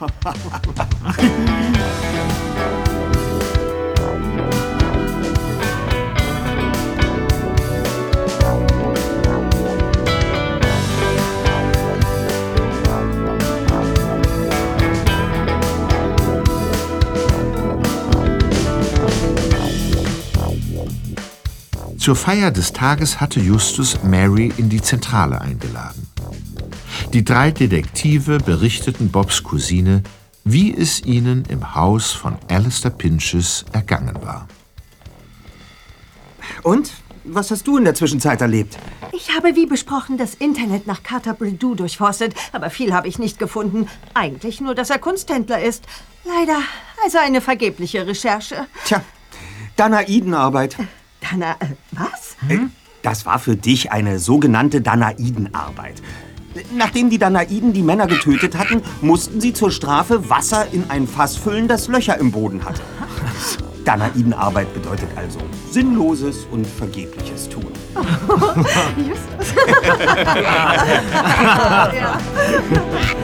Zur Feier des Tages hatte Justus Mary in die Zentrale eingeladen. Die 3 Detektive berichteten Bobs Cousine, wie es ihnen im Haus von Alistair Pinches ergangen war. Und? Was hast du in der Zwischenzeit erlebt? Ich habe wie besprochen das Internet nach Carter Bridou durchforstet, aber viel habe ich nicht gefunden. Eigentlich nur, dass er Kunsthändler ist. Leider also eine vergebliche Recherche. Tja, Danaidenarbeit. Was? Das war für dich eine sogenannte Danaidenarbeit. Nachdem die Danaiden die Männer getötet hatten, mussten sie zur Strafe Wasser in ein Fass füllen, das Löcher im Boden hatte. Danaidenarbeit bedeutet also sinnloses und vergebliches Tun. Justus. Ja.